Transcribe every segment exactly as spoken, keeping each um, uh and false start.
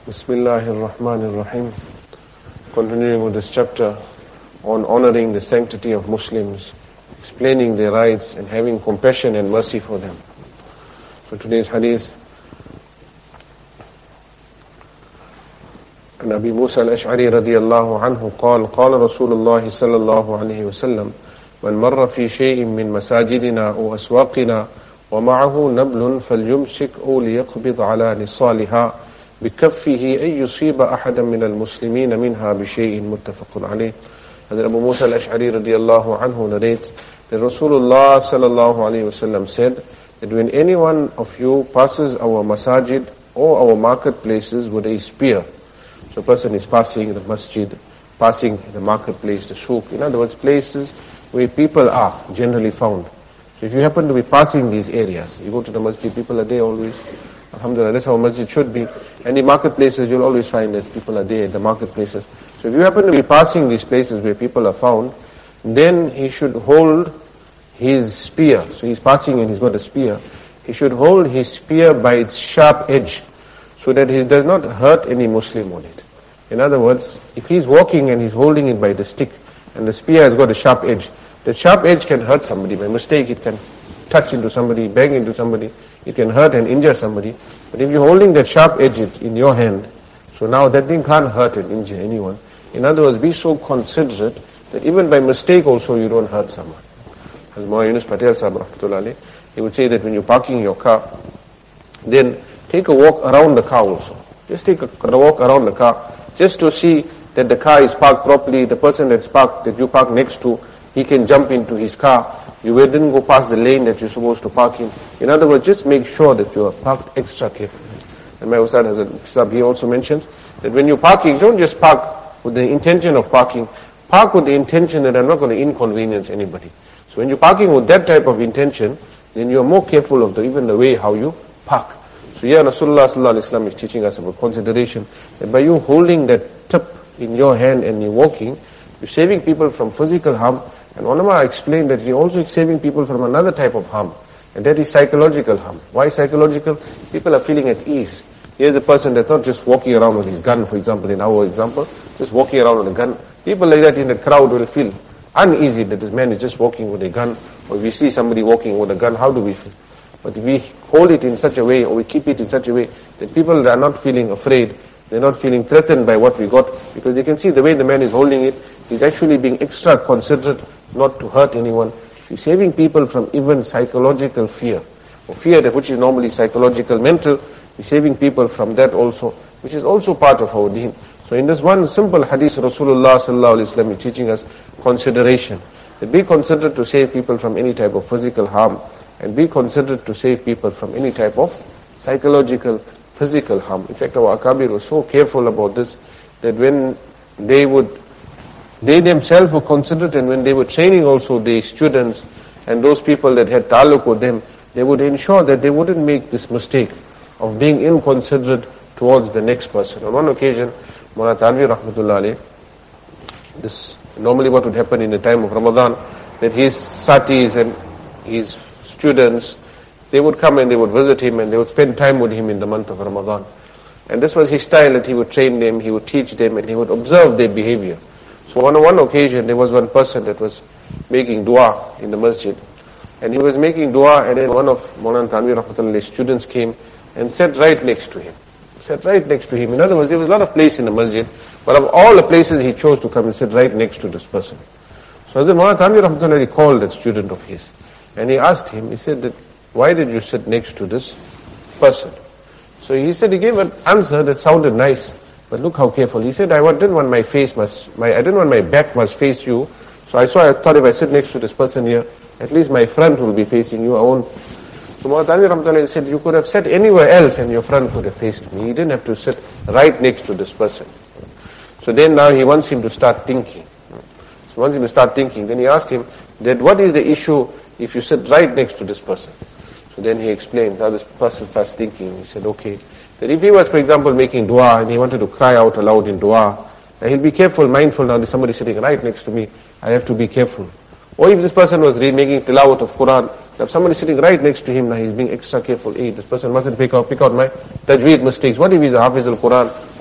Bismillahirrahmanirrahim. Continuing with this chapter on honoring the sanctity of Muslims, explaining their rights and having compassion and mercy for them. So today's hadith, عن أبي موسى الأشعري رضي الله عنه قال قال رسول الله صلى الله عليه وسلم من مر في شيء من مساجدنا أو أسواقنا ومعه نبل فليمسك أو ليقبض على نصالها بكفه أن يصيب أحدا من المسلمين منها بشيء متفق عليه. Hazrat Abu Musa al-Ash'ari radiyallahu anhu narrates that Rasulullah sallallahu alayhi wasallam said that when any one of you passes our masajid or our marketplaces with a spear, so a person is passing the masjid, passing the marketplace, the souk, in other words, places where people are generally found. So if you happen to be passing these areas, you go to the masjid, people are there always. Alhamdulillah, that's how a masjid should be. And in marketplaces, you'll always find that people are there at the marketplaces. So if you happen to be passing these places where people are found, then he should hold his spear. So he's passing and he's got a spear. He should hold his spear by its sharp edge, so that he does not hurt any Muslim on it. In other words, if he's walking and he's holding it by the stick, and the spear has got a sharp edge, the sharp edge can hurt somebody. By mistake, it can touch into somebody, bang into somebody. It can hurt and injure somebody. But if you're holding that sharp edge in your hand, so now that thing can't hurt and injure anyone. In other words, be so considerate that even by mistake also you don't hurt someone. As Mawlana Yunus Patel Sahib rahmatullah alayh, he would say that when you're parking your car, then take a walk around the car also. Just take a, a walk around the car, just to see that the car is parked properly. The person that's parked, that you park next to, he can jump into his car. You didn't go past the lane that you're supposed to park in. In other words, just make sure that you are parked extra carefully. And my Ustad has a sub, he also mentions that when you're parking, don't just park with the intention of parking. Park with the intention that I'm not going to inconvenience anybody. So when you're parking with that type of intention, then you're more careful of the, even the way how you park. So here Rasulullah sallallahu alaihi wasallam is teaching us about consideration, that by you holding that tip in your hand and you're walking, you're saving people from physical harm. And ulama explained that you're also saving people from another type of harm, and that is psychological harm. Why psychological? People are feeling at ease. Here's a person that's not just walking around with his gun, for example, in our example, just walking around with a gun. People like that in the crowd will feel uneasy that this man is just walking with a gun, or if we see somebody walking with a gun, how do we feel? But if we hold it in such a way, or we keep it in such a way, that people are not feeling afraid, they're not feeling threatened by what we got, because they can see the way the man is holding it, he's actually being extra considerate not to hurt anyone. You're saving people from even psychological fear, or fear that which is normally psychological, mental. You're saving people from that also, which is also part of our deen. So in this one simple hadith, Rasulullah sallallahu alaihi wasallam is teaching us consideration. That be considerate to save people from any type of physical harm, and be considerate to save people from any type of psychological, physical harm. In fact, our Akabir was so careful about this, that when they would They themselves were considerate, and when they were training also the students and those people that had ta'alluq with them, they would ensure that they wouldn't make this mistake of being inconsiderate towards the next person. On one occasion, Mawlana Tanvi rahmatullah alayh, this normally what would happen in the time of Ramadan, that his satis and his students, they would come and they would visit him and they would spend time with him in the month of Ramadan. And this was his style, that he would train them, he would teach them, and he would observe their behavior. So on one occasion, there was one person that was making dua in the masjid. And he was making dua, and then one of Mawlana Tanvi rahmatullah's students came and sat right next to him. Sat right next to him. In other words, there was a lot of place in the masjid, but of all the places he chose to come and sit right next to this person. So Hazrat Mawlana Tanvi rahmatullah called that student of his, and he asked him, he said that, why did you sit next to this person? So he said, he gave an answer that sounded nice. But look how careful. He said, I didn't want my face must, my, I didn't want my back must face you. So I saw, I thought if I sit next to this person here, at least my front will be facing you. I won't. So Mawlana Tanvi rahmatullah said, you could have sat anywhere else and your front could have faced me. He didn't have to sit right next to this person. So then now he wants him to start thinking. So wants him to start thinking. Then he asked him that what is the issue if you sit right next to this person? So then he explained how this person starts thinking. He said, okay, that if he was, for example, making dua and he wanted to cry out aloud in dua, then he'll be careful, mindful, now there's somebody sitting right next to me, I have to be careful. Or if this person was reading, making tilawat of Quran, if somebody sitting right next to him, now he's being extra careful. Hey, this person mustn't pick out, pick out my tajweed mistakes. What if he's a Hafiz al-Quran?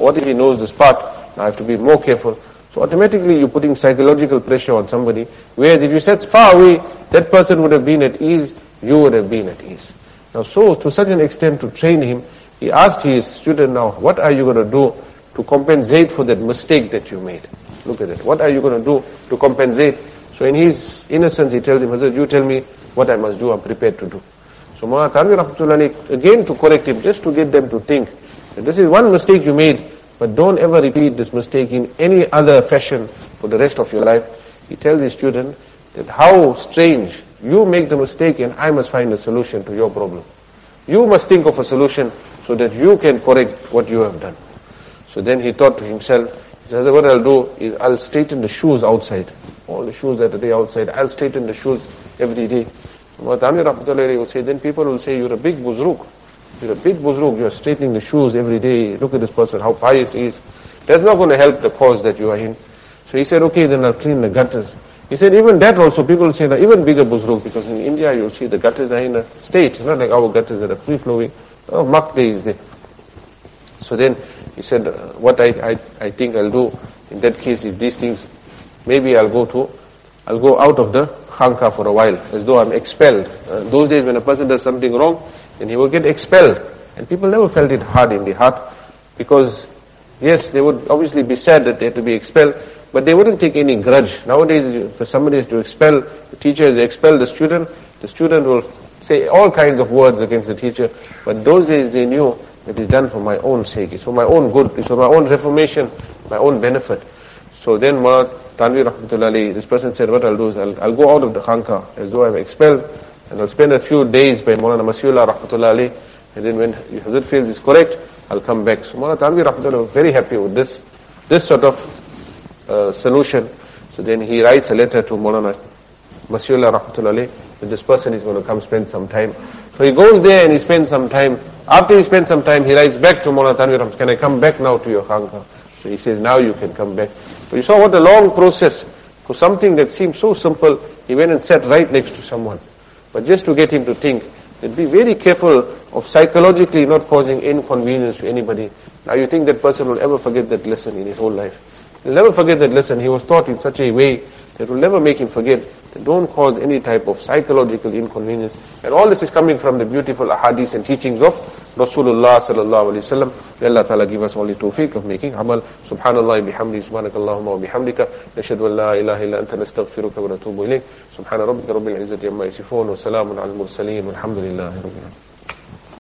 What if he knows this part? Now I have to be more careful. So automatically you're putting psychological pressure on somebody, whereas if you sat far away, that person would have been at ease, you would have been at ease. Now so, to such an extent to train him, he asked his student now, what are you going to do to compensate for that mistake that you made? Look at it. What are you going to do to compensate? So in his innocence, he tells him, Hazrat, you tell me what I must do, I'm prepared to do. So Mawlana Thanvi Rahmatullahi, again to correct him, just to get them to think, that this is one mistake you made, but don't ever repeat this mistake in any other fashion for the rest of your life. He tells his student that how strange, you make the mistake and I must find a solution to your problem. You must think of a solution so that you can correct what you have done. So then he thought to himself, he says, what I'll do is I'll straighten the shoes outside. All the shoes that are there outside, I'll straighten the shoes every day. Thanvi Rahmatullahi will say, then people will say, you're a big buzruk. You're a big buzruk, you're straightening the shoes every day. Look at this person, how pious he is. That's not going to help the cause that you are in. So he said, okay, then I'll clean the gutters. He said, even that also, people will say that even bigger buzruk, because in India you'll see the gutters are in a state. It's not like our gutters that are free-flowing. Oh, muck day is there. So then he said, uh, what I, I, I think I'll do, in that case, if these things, maybe I'll go to, I'll go out of the khanka for a while, as though I'm expelled. Uh, those days when a person does something wrong, then he will get expelled. And people never felt it hard in the heart, because, yes, they would obviously be sad that they had to be expelled, but they wouldn't take any grudge. Nowadays, if somebody is to expel, the teacher is to expel the student, the student will say all kinds of words against the teacher, but those days they knew that it's done for my own sake, it's for my own good, it's for my own reformation, my own benefit. So then Mawlana Thanvi Rahmatullahi, this person said, what I'll do is I'll, I'll go out of the khanka as though I'm expelled, and I'll spend a few days by Mawlana Masihullah Rahmatullahi, and then when Hazrat feels is correct, I'll come back. So Mawlana Thanvi Rahmatullahi was very happy with this, this sort of uh, solution. So then he writes a letter to Mawlana Masihullah Rahmatullahi, that this person is going to come spend some time. So he goes there and he spends some time. After he spends some time, he writes back to Mawlana Thanvi Rahmatullahi, can I come back now to your khanka? So he says, now you can come back. But you saw what a long process. For something that seemed so simple, he went and sat right next to someone. But just to get him to think, that be very careful of psychologically not causing inconvenience to anybody. Now you think that person will ever forget that lesson in his whole life. He'll never forget that lesson. He was taught in such a way that will never make him forget. That don't cause any type of psychological inconvenience. And all this is coming from the beautiful ahadith and teachings of Rasulullah sallallahu alayhi wa sallam. May Allah ta'ala give us all the tawfiq of making amal. Subhanallah bihamdi, subhanakallahumma wa bihamdika. Nashhadu an la ilaha illa anta nastaghfiruka wa natubu ilayk. Subhana rabbika rabbil izzati amma yasifun wa salamun al mursaleen walhamdulillahi rabbil alamin.